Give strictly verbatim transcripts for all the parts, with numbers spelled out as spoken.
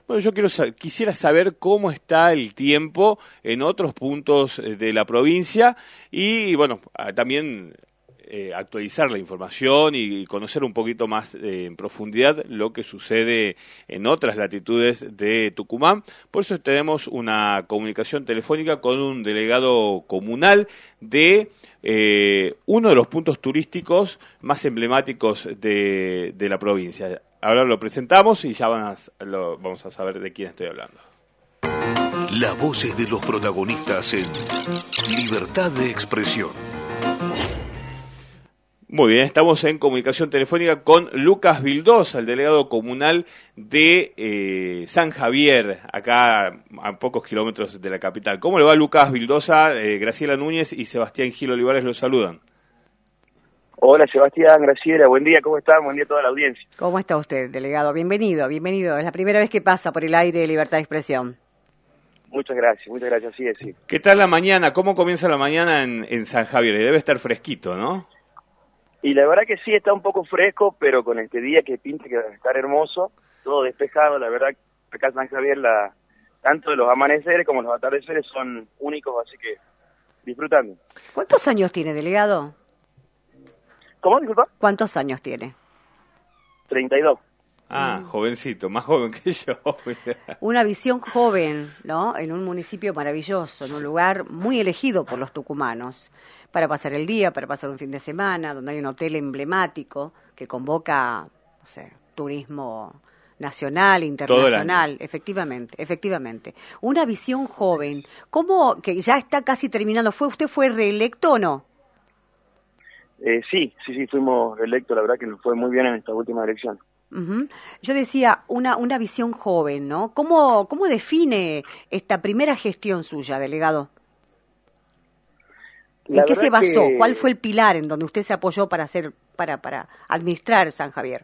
Bueno, yo quiero quisiera saber cómo está el tiempo en otros puntos de la provincia y, bueno, también eh, actualizar la información y conocer un poquito más eh, en profundidad lo que sucede en otras latitudes de Tucumán. Por eso tenemos una comunicación telefónica con un delegado comunal de eh, uno de los puntos turísticos más emblemáticos de, de la provincia. Ahora lo presentamos y ya van a, lo, vamos a saber de quién estoy hablando. Las voces de los protagonistas en Libertad de Expresión. Muy bien, estamos en comunicación telefónica con Lucas Vildosa, el delegado comunal de eh, San Javier, acá a pocos kilómetros de la capital. ¿Cómo le va, Lucas Vildosa? Eh, Graciela Núñez y Sebastián Gil Olivares los saludan. Hola Sebastián, Graciela, buen día, ¿cómo están? Buen día a toda la audiencia. ¿Cómo está usted, delegado? Bienvenido, bienvenido. Es la primera vez que pasa por el aire de Libertad de Expresión. Muchas gracias, muchas gracias, sí, sí. ¿Qué tal la mañana? ¿Cómo comienza la mañana en, en San Javier? Debe estar fresquito, ¿no? Y la verdad que sí, está un poco fresco, pero con este día que pinta que va a estar hermoso, todo despejado, la verdad que acá en San Javier, la, tanto los amaneceres como los atardeceres son únicos, así que disfrutando. ¿Cuántos años tiene, delegado? ¿Cómo, disculpa? ¿Cuántos años tiene? treinta y dos. Ah, jovencito, más joven que yo. Una visión joven, ¿no? En un municipio maravilloso, en un lugar muy elegido por los tucumanos, para pasar el día, para pasar un fin de semana, donde hay un hotel emblemático que convoca, no sé, turismo nacional, internacional, efectivamente, efectivamente. Una visión joven. ¿Cómo, que ya está casi terminando? ¿Fue usted fue reelecto o no? Eh, sí, sí, sí, fuimos reelectos, la verdad que nos fue muy bien en esta última elección. Uh-huh. Yo decía, una una visión joven, ¿no? ¿Cómo, cómo define esta primera gestión suya, delegado? ¿En La qué se basó? que... ¿Cuál fue el pilar en donde usted se apoyó para hacer, para, para administrar San Javier?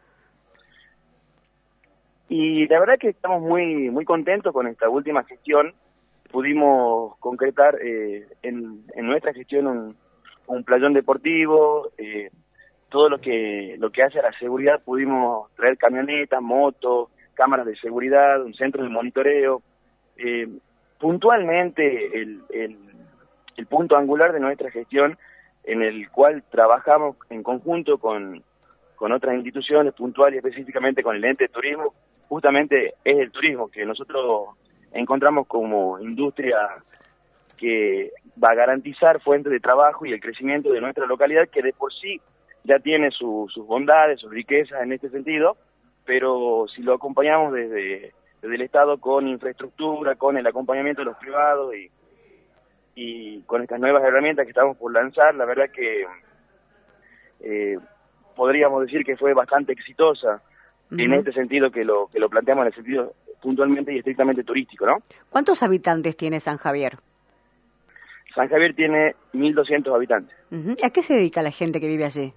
Y la verdad que estamos muy muy contentos con esta última gestión. Pudimos concretar eh, en, en nuestra gestión un, un playón deportivo, eh, todo lo que lo que hace a la seguridad, pudimos traer camionetas, motos, cámaras de seguridad, un centro de monitoreo. Eh, puntualmente el, el, el punto angular de nuestra gestión, en el cual trabajamos en conjunto con, con otras instituciones, puntual y específicamente con el ente de turismo, justamente es el turismo, que nosotros encontramos como industria que va a garantizar fuentes de trabajo y el crecimiento de nuestra localidad, que de por sí ya tiene su, sus bondades, sus riquezas en este sentido, pero si lo acompañamos desde, desde el Estado con infraestructura, con el acompañamiento de los privados y, y con estas nuevas herramientas que estamos por lanzar, la verdad que eh, podríamos decir que fue bastante exitosa. Uh-huh. En este sentido que lo que lo planteamos en el sentido puntualmente y estrictamente turístico, ¿no? ¿Cuántos habitantes tiene San Javier? San Javier tiene mil doscientos habitantes. Uh-huh. ¿A qué se dedica la gente que vive allí?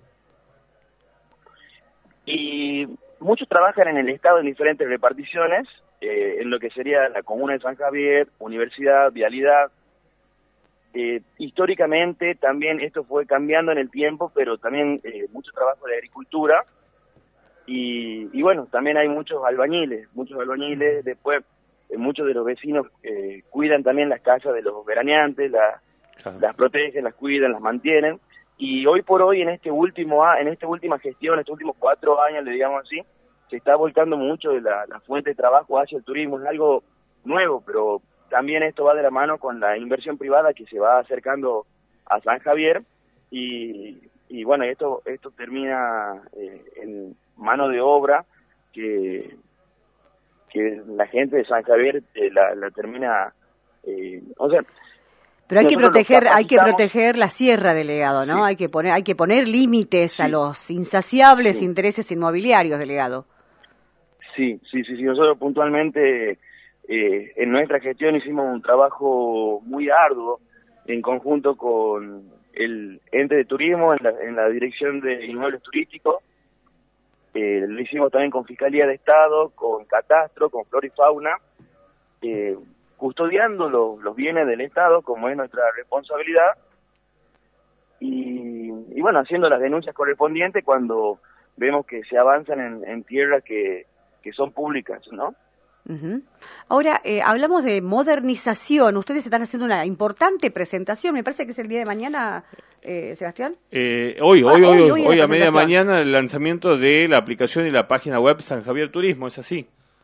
Y muchos trabajan en el Estado en diferentes reparticiones, eh, en lo que sería la comuna de San Javier, universidad, vialidad. Eh, históricamente también esto fue cambiando en el tiempo, pero también eh, mucho trabajo de agricultura. Y, y bueno, también hay muchos albañiles, muchos albañiles, después eh, muchos de los vecinos eh, cuidan también las casas de los veraneantes, la, claro. las protegen, las cuidan, las mantienen. Y hoy por hoy, en este último en esta última gestión, estos últimos cuatro años, le digamos así, se está volcando mucho de la, la fuente de trabajo hacia el turismo. Es algo nuevo, pero también esto va de la mano con la inversión privada que se va acercando a San Javier. Y, y bueno, esto esto termina eh, en mano de obra que, que la gente de San Javier eh, la, la termina... Eh, o sea... Pero hay que proteger, hay que proteger la sierra, delegado, ¿no? Sí. Hay que poner, hay que poner límites sí. a los insaciables sí. intereses inmobiliarios, delegado. Sí, sí, sí, sí. Nosotros puntualmente eh, en nuestra gestión hicimos un trabajo muy arduo en conjunto con el ente de turismo en la, en la dirección de inmuebles turísticos. Eh, lo hicimos también con Fiscalía de Estado, con Catastro, con Flora y Fauna. Eh, custodiando los, los bienes del Estado, como es nuestra responsabilidad, y, y bueno, haciendo las denuncias correspondientes cuando vemos que se avanzan en, en tierras que, que son públicas, ¿no? Uh-huh. Ahora, eh, hablamos de modernización. Ustedes están haciendo una importante presentación. Me parece que es el día de mañana, eh, Sebastián. Eh, hoy, ah, hoy, hoy, hoy, hoy, hoy a media mañana el lanzamiento de la aplicación y la página web San Javier Turismo, ¿es así?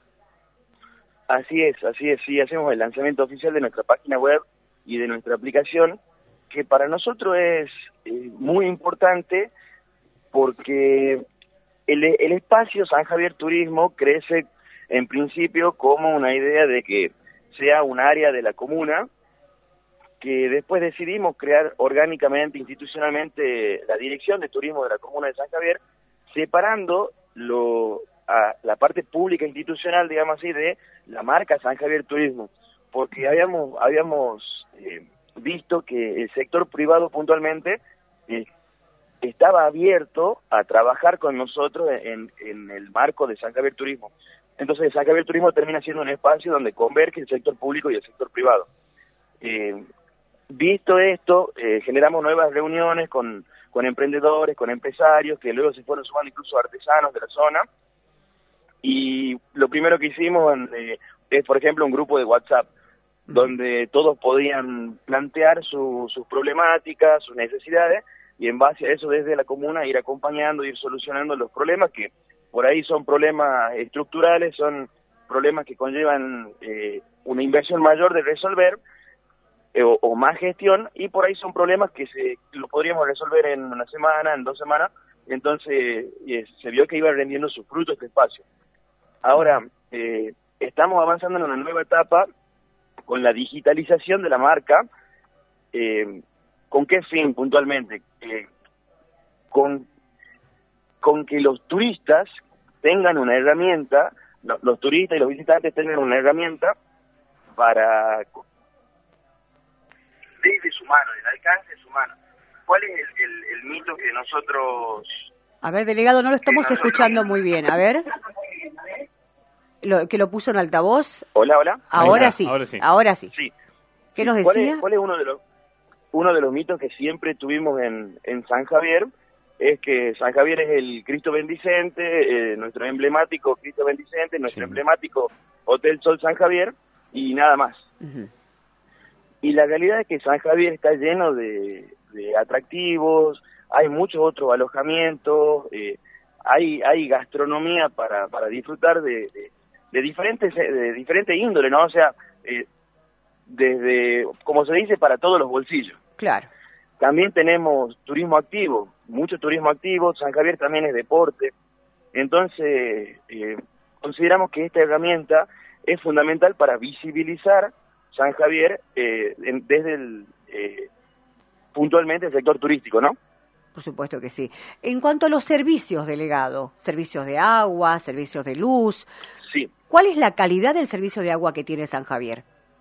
Así es, así es, sí, hacemos el lanzamiento oficial de nuestra página web y de nuestra aplicación, que para nosotros es eh, muy importante porque el, el espacio San Javier Turismo crece en principio como una idea de que sea un área de la comuna, que después decidimos crear orgánicamente, institucionalmente, la Dirección de Turismo de la Comuna de San Javier, separando lo, a la parte pública institucional, digamos así, de la marca San Javier Turismo, porque habíamos habíamos eh, visto que el sector privado puntualmente eh, estaba abierto a trabajar con nosotros en, en el marco de San Javier Turismo. Entonces, San Javier Turismo termina siendo un espacio donde converge el sector público y el sector privado. Eh, visto esto, eh, generamos nuevas reuniones con, con emprendedores, con empresarios, que luego se fueron sumando incluso artesanos de la zona. Y lo primero que hicimos eh, es, por ejemplo, un grupo de WhatsApp, donde todos podían plantear su, sus problemáticas, sus necesidades, y en base a eso desde la comuna ir acompañando, ir solucionando los problemas que por ahí son problemas estructurales, son problemas que conllevan eh, una inversión mayor de resolver eh, o, o más gestión, y por ahí son problemas que se lo podríamos resolver en una semana, en dos semanas. Entonces eh, se vio que iba rendiendo sus frutos este espacio. Ahora, eh, estamos avanzando en una nueva etapa con la digitalización de la marca. Eh, ¿Con qué fin puntualmente? Eh, con, con que los turistas tengan una herramienta, los, los turistas y los visitantes tengan una herramienta para, desde su mano, del alcance de su mano. ¿Cuál es el, el, el mito que nosotros... A ver, delegado, no lo estamos escuchando muy bien. A ver... Lo, que lo puso en altavoz. Hola, hola. Ahora sí, ahora sí. Ahora sí. sí. ¿Qué nos ¿Cuál decía? Es, ¿Cuál es uno de los uno de los mitos que siempre tuvimos en, en San Javier? Es que San Javier es el Cristo Bendicente, eh, nuestro emblemático Cristo Bendicente, nuestro sí. emblemático Hotel Sol San Javier, y nada más. Uh-huh. Y la realidad es que San Javier está lleno de, de atractivos, hay muchos otros alojamientos, eh, hay hay gastronomía para, para disfrutar de, de de diferentes de diferente índole, ¿no? O sea, eh, desde, como se dice, para todos los bolsillos. Claro. También tenemos turismo activo, mucho turismo activo. San Javier también es deporte. Entonces, eh, consideramos que esta herramienta es fundamental para visibilizar San Javier eh, en, desde el eh, puntualmente el sector turístico, ¿no? Por supuesto que sí. En cuanto a los servicios, delegado, servicios de agua, servicios de luz, sí. ¿Cuál es la calidad del servicio de agua que tiene San Javier?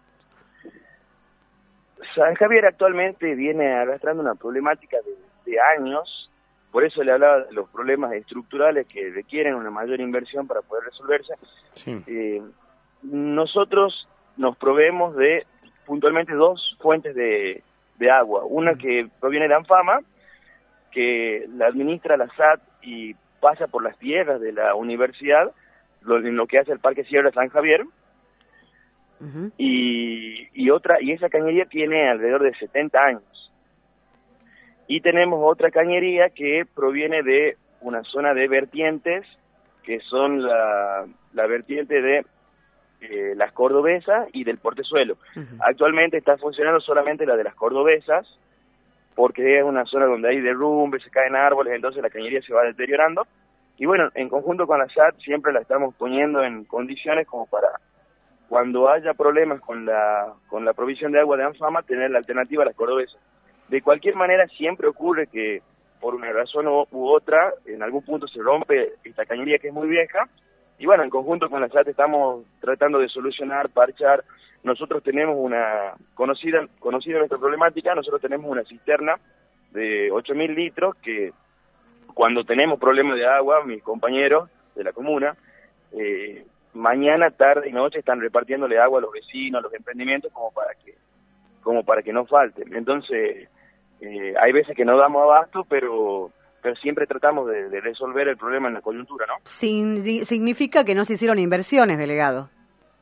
San Javier actualmente viene arrastrando una problemática de, de años, por eso le hablaba de los problemas estructurales que requieren una mayor inversión para poder resolverse. Sí. Eh, nosotros nos proveemos de puntualmente dos fuentes de, de agua, una mm. que proviene de ANFAMA, que la administra la S A T y pasa por las tierras de la universidad, lo, en lo que hace el Parque Sierra San Javier, uh-huh. y, y otra y esa cañería tiene alrededor de setenta años. Y tenemos otra cañería que proviene de una zona de vertientes, que son la, la vertiente de eh, las Cordobesas y del Portezuelo. Uh-huh. Actualmente está funcionando solamente la de las Cordobesas, porque es una zona donde hay derrumbes, se caen árboles, entonces la cañería se va deteriorando. Y bueno, en conjunto con la S A T siempre la estamos poniendo en condiciones como para, cuando haya problemas con la con la provisión de agua de ANFAMA, tener la alternativa a las Cordobesas. De cualquier manera, siempre ocurre que por una razón u otra, en algún punto se rompe esta cañería que es muy vieja, y bueno, en conjunto con la S A T estamos tratando de solucionar, parchar. Nosotros tenemos una, conocida conocida nuestra problemática, nosotros tenemos una cisterna de ocho mil litros que cuando tenemos problemas de agua, mis compañeros de la comuna, eh, mañana, tarde y noche están repartiéndole agua a los vecinos, a los emprendimientos, como para que como para que no falten. Entonces, eh, hay veces que no damos abasto, pero pero siempre tratamos de, de resolver el problema en la coyuntura, ¿no? Sin, significa que no se hicieron inversiones, delegado.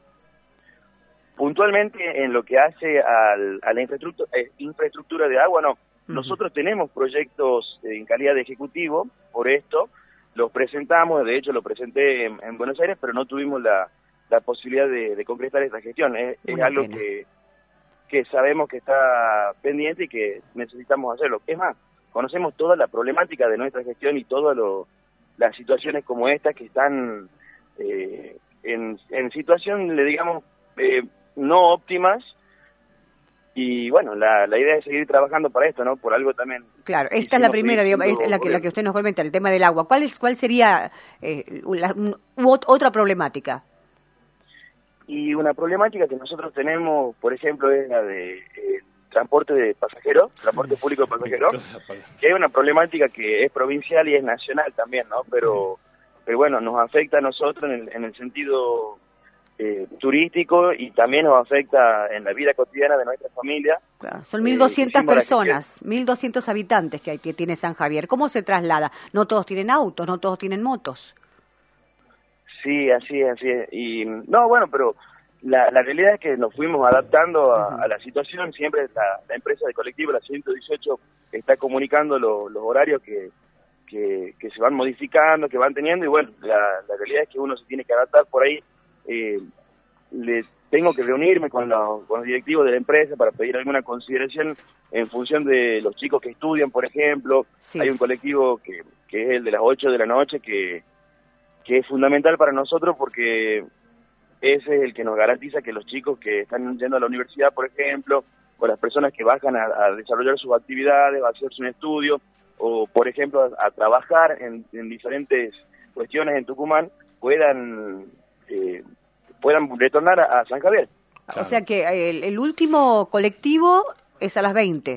puntualmente en lo que hace al, a la infraestructura, eh, infraestructura de agua, no. Uh-huh. Nosotros tenemos proyectos en calidad de ejecutivo por esto, los presentamos, de hecho lo presenté en, en Buenos Aires, pero no tuvimos la, la posibilidad de, de concretar esta gestión. Es, es algo que, que sabemos que está pendiente y que necesitamos hacerlo. Es más, conocemos toda la problemática de nuestra gestión y todas las situaciones como esta que están eh, en, en situación, le digamos, eh, no óptimas. Y bueno, la, la idea es seguir trabajando para esto, ¿no? Por algo también. Claro, esta es la primera, digamos, esta es la que, la que usted nos comenta, el tema del agua. ¿Cuál es, cuál sería eh, la, u, otra problemática? Y una problemática que nosotros tenemos, por ejemplo, es la de eh, transporte de pasajeros, transporte público de pasajeros, que es una problemática que es provincial y es nacional también, ¿no? Pero, pero bueno, nos afecta a nosotros en el, en el sentido Eh, turístico y también nos afecta en la vida cotidiana de nuestra familia. Claro, son mil doscientas eh, personas, mil doscientos habitantes que, hay, que tiene San Javier. ¿Cómo se traslada? No todos tienen autos, no todos tienen motos. Sí, así es, así es. Y no, bueno, pero la, la realidad es que nos fuimos adaptando a, uh-huh. a la situación. Siempre la, la empresa de colectivo, la ciento dieciocho, está comunicando lo, los horarios que, que, que se van modificando, que van teniendo, y bueno, la, la realidad es que uno se tiene que adaptar por ahí. Eh, le tengo que reunirme con los, con los directivos de la empresa para pedir alguna consideración en función de los chicos que estudian, por ejemplo. Sí. Hay un colectivo que, que es el de las ocho de la noche que, que es fundamental para nosotros porque ese es el que nos garantiza que los chicos que están yendo a la universidad, por ejemplo, o las personas que bajan a, a desarrollar sus actividades, a hacerse un estudio, o por ejemplo a, a trabajar en, en diferentes cuestiones en Tucumán, puedan... Eh, puedan retornar a, a San Javier. Claro. O sea que el, el último colectivo es a las veinte.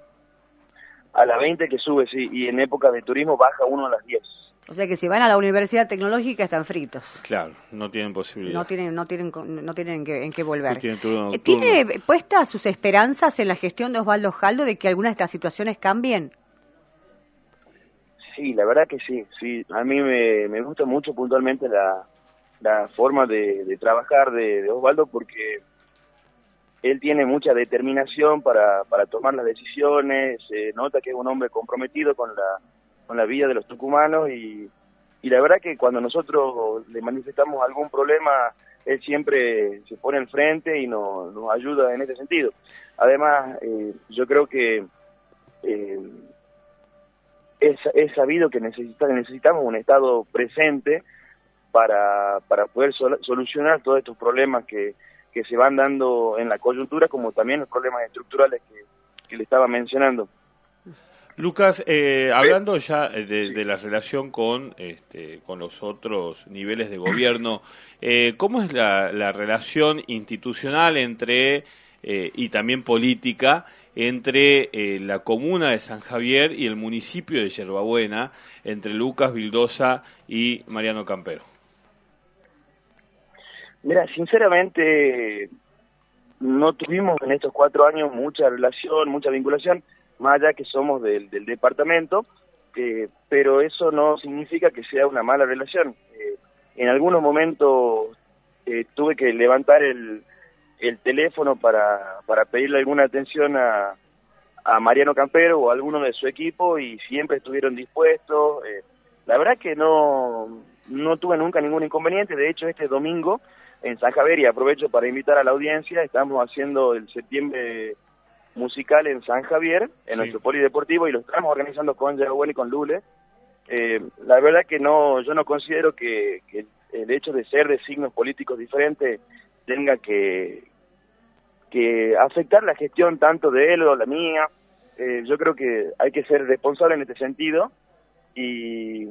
A las veinte que sube, sí, y en época de turismo baja uno a las diez. O sea que si van a la Universidad Tecnológica están fritos. Claro, no tienen posibilidad. No tienen, no tienen, no tienen en qué, en qué volver. No tienen turno, turno. ¿Tiene puestas sus esperanzas en la gestión de Osvaldo Jaldo de que algunas de estas situaciones cambien? Sí, la verdad que sí, sí. A mí me, me gusta mucho puntualmente la la forma de, de trabajar de, de Osvaldo, porque él tiene mucha determinación para, para tomar las decisiones, se nota que es un hombre comprometido con la, con la vida de los tucumanos y, y la verdad que cuando nosotros le manifestamos algún problema, él siempre se pone al frente y nos, nos ayuda en ese sentido. Además, eh, yo creo que eh, es, es sabido que necesita, necesitamos un Estado presente para para poder sol, solucionar todos estos problemas que, que se van dando en la coyuntura, como también los problemas estructurales que, que le estaba mencionando. Lucas, eh, hablando ya de, de la relación con este, con los otros niveles de gobierno, eh, ¿cómo es la, la relación institucional entre eh, y también política entre eh, la comuna de San Javier y el municipio de Yerbabuena, entre Lucas Vildosa y Mariano Campero? Mira, sinceramente no tuvimos en estos cuatro años mucha relación, mucha vinculación, más allá que somos del, del departamento, eh, pero eso no significa que sea una mala relación. Eh, en algunos momentos eh, tuve que levantar el, el teléfono para, para pedirle alguna atención a, a Mariano Campero o a alguno de su equipo y siempre estuvieron dispuestos. Eh, la verdad que no, no tuve nunca ningún inconveniente. De hecho, este domingo en San Javier, y aprovecho para invitar a la audiencia, estamos haciendo el septiembre musical en San Javier, en sí. nuestro polideportivo, y lo estamos organizando con Yerbabuena y con Lule. Eh, la verdad que no, yo no considero que, que el hecho de ser de signos políticos diferentes tenga que, que afectar la gestión tanto de él o la mía. Eh, yo creo que hay que ser responsable en este sentido y,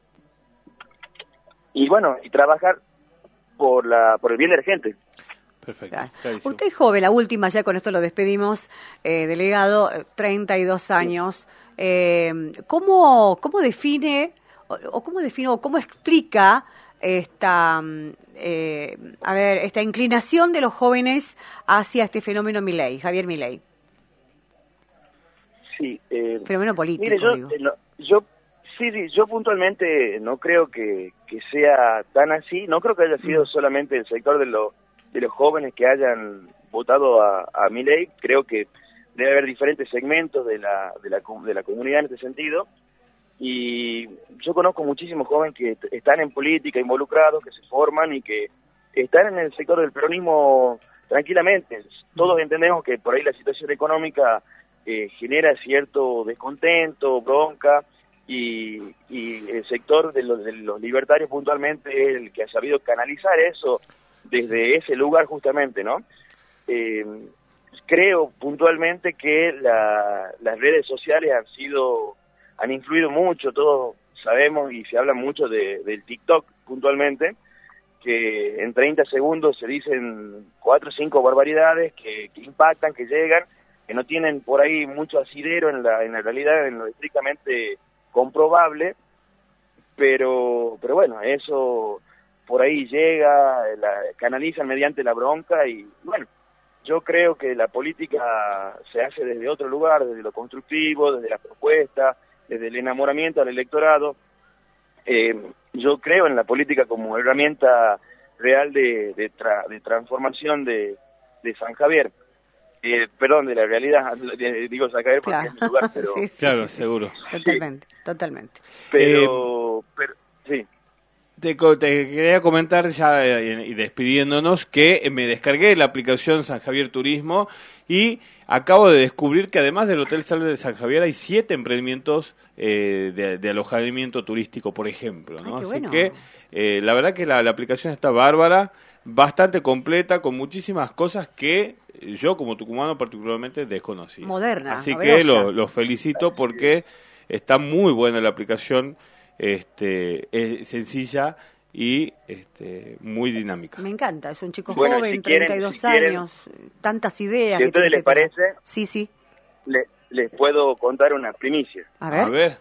y bueno, y trabajar por la por el bien de la gente. Perfecto. Claro. Usted es joven, la última, ya con esto lo despedimos, eh, delegado, treinta y dos años. Eh, ¿cómo, ¿Cómo define, o, o cómo define, o cómo explica esta, eh, a ver, esta inclinación de los jóvenes hacia este fenómeno Milei, Javier Milei? Sí. Eh, fenómeno político, mire, yo, digo. Eh, no, yo Sí, sí, yo puntualmente no creo que, que sea tan así, no creo que haya sido solamente el sector de, lo, de los jóvenes que hayan votado a, a Milei. Creo que debe haber diferentes segmentos de la, de la, de la comunidad en este sentido, y yo conozco muchísimos jóvenes que están en política involucrados, que se forman y que están en el sector del peronismo tranquilamente. Todos entendemos que por ahí la situación económica eh, genera cierto descontento, bronca, y, y el sector de los, de los libertarios puntualmente es el que ha sabido canalizar eso desde ese lugar justamente, ¿no? Eh, creo puntualmente que la, las redes sociales han sido, han influido mucho, todos sabemos y se habla mucho de, del TikTok puntualmente, que en treinta segundos se dicen cuatro o cinco barbaridades que, que impactan, que llegan, que no tienen por ahí mucho asidero en la, en la realidad, en lo estrictamente comprobable, pero, pero bueno, eso por ahí llega, la canalizan mediante la bronca, y bueno, yo creo que la política se hace desde otro lugar, desde lo constructivo, desde la propuesta, desde el enamoramiento al electorado. Eh, yo creo en la política como herramienta real de, de, tra, de transformación de, de San Javier. Eh, perdón, de la realidad, digo San Javier porque claro. Es mi lugar, pero... sí, sí, claro, sí, seguro. Totalmente, sí. totalmente. Pero, eh, pero sí. Te, te quería comentar ya eh, y despidiéndonos que me descargué la aplicación San Javier Turismo y acabo de descubrir que además del Hotel Sal de San Javier hay siete emprendimientos eh, de, de alojamiento turístico, por ejemplo, ¿no? Ay, Así bueno. que eh, la verdad que la, la aplicación está bárbara, bastante completa, con muchísimas cosas que yo como tucumano particularmente desconocía. Moderna, Así novedosa. que los lo felicito porque está muy buena la aplicación. Este, es sencilla y este, muy dinámica. Me encanta, es un chico bueno, joven, si quieren, treinta y dos si quieren, años, tantas ideas. Si a ustedes les parece, sí, sí. Le, les puedo contar una primicia. A ver. A ver.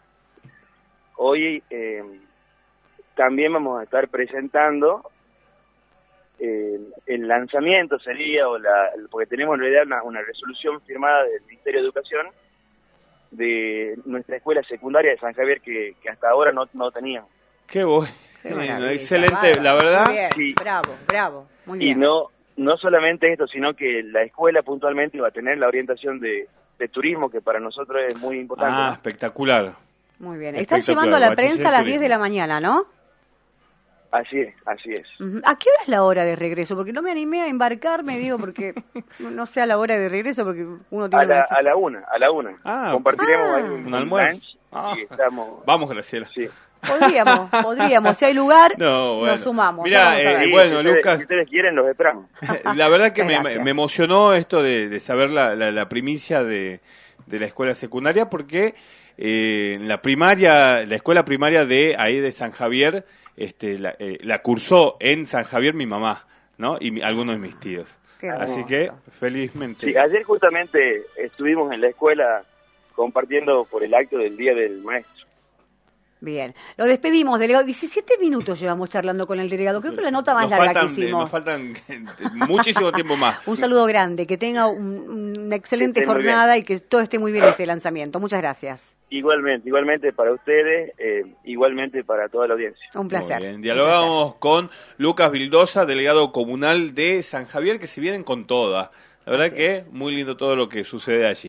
Hoy eh, también vamos a estar presentando eh, el lanzamiento sería, o la, porque tenemos en realidad una, una resolución firmada del Ministerio de Educación de nuestra escuela secundaria de San Javier que, que hasta ahora no, no teníamos. Qué bueno, Qué excelente, bárbaro. la verdad. Muy bien, sí. Bravo, bravo, muy Y bien. no no solamente esto, sino que la escuela puntualmente iba a tener la orientación de, de turismo, que para nosotros es muy importante. Ah, ¿no? espectacular. Muy bien. Están Espectacular. llevando a la Bachiller prensa a las turismo. diez de la mañana, ¿no? Así es, así es. Ujú. ¿A qué hora es la hora de regreso? Porque no me animé a embarcarme, digo, porque no sé a la hora de regreso, porque uno tiene... A la, una... a la una, a la una. Ah, Compartiremos ah, ahí un, un almuerzo. lunch Ah. y estamos... Vamos, Graciela. Sí. Podríamos, podríamos. Si hay lugar, No, bueno. nos sumamos. Mirá, Ya vamos a ver. eh, Sí, bueno, si ustedes, Lucas- si ustedes quieren, los esperamos. La verdad que me, Gracias. me emocionó esto de, de saber la, la, la primicia de, de la escuela secundaria, porque eh, la primaria, la escuela primaria de ahí de San Javier, este, la, eh, la cursó en San Javier mi mamá, ¿no? Y mi- algunos de mis tíos. Qué Así hermoso. que, felizmente. Sí, ayer justamente estuvimos en la escuela compartiendo por el acto del Día del Maestro. Bien. Lo despedimos, delegado. diecisiete minutos llevamos charlando con el delegado. Creo que la nota más Nos larga faltan, que eh, hicimos. Nos faltan muchísimo tiempo más. Un saludo grande, que tenga un- una excelente Que esté muy jornada y que todo esté muy bien este lanzamiento. Muchas gracias. Igualmente, igualmente para ustedes, eh, igualmente para toda la audiencia. Un placer. Muy bien. Dialogamos con Lucas Vildosa, delegado comunal de San Javier, que se vienen con toda. La verdad Así que es. muy lindo todo lo que sucede allí.